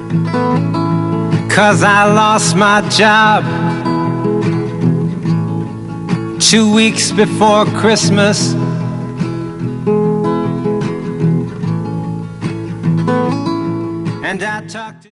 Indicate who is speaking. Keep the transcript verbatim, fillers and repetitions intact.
Speaker 1: 'cause I lost my job two weeks before Christmas. And I talked to